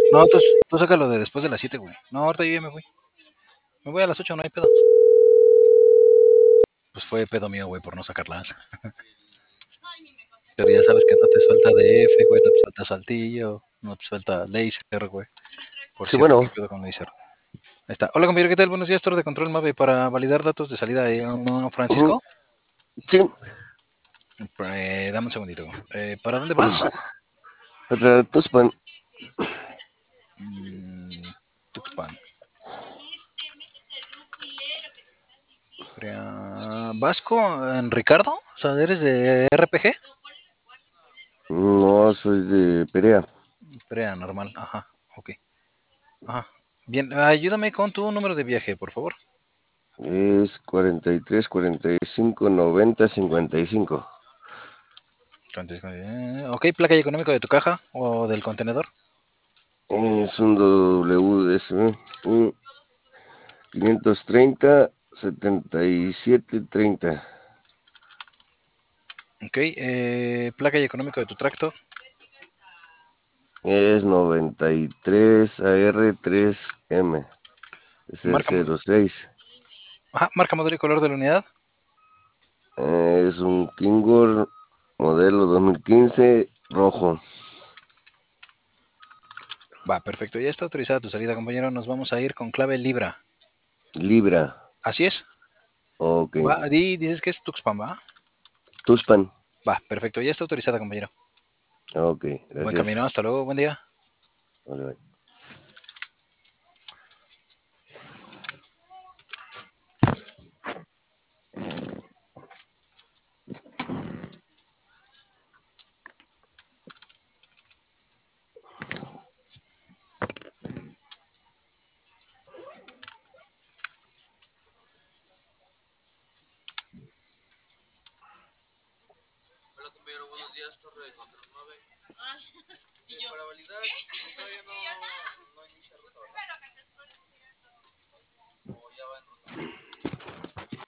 No, tú sácalo de después de las 7, güey. No, ahorita yo ya me voy. Me voy a las 8, no hay pedo. Pues fue pedo mío, güey, por no sacarlas. Pero ya sabes que no te suelta DF, güey, no te suelta Saltillo, no te suelta Laser, güey. Por Sí, cierto, ¿qué bueno. pedo con Laser? Ahí está. Hola, compañero, ¿qué tal? Buenos días, Torre de Control Mave. Para validar datos de salida, Ujú. Francisco. Sí. Dame un segundito. ¿Para dónde vas? Para Tuxpan. Mm, Tuxpan. ¿Vasco? ¿Ricardo? O sea, ¿eres de RPG? No, soy de Perea. Prea, normal. Ajá, ok. Ajá. Bien, ayúdame con tu número de viaje, por favor. Es 43, 45, 90, 55. Ok, placa y económico de tu caja o del contenedor. Es un WS 530 7730. Ok, placa y económico de tu tracto. Es 93 AR3M. Es el Marca, 06. ajá, marca, modelo y color de la unidad. Es un Kingor modelo 2015 rojo. Va, perfecto. Ya está autorizada tu salida, compañero. Nos vamos a ir con clave Libra. Libra. Así es. Ok. Va, dices que es Tuxpan, ¿va? Tuxpan. Va, perfecto. Ya está autorizada, compañero. Ok, Buen gracias. camino. Hasta luego. Buen día. Vale, bye. Hola compañero, buenos días, Torre de Control 9. ¿Y yo? Para validar, todavía no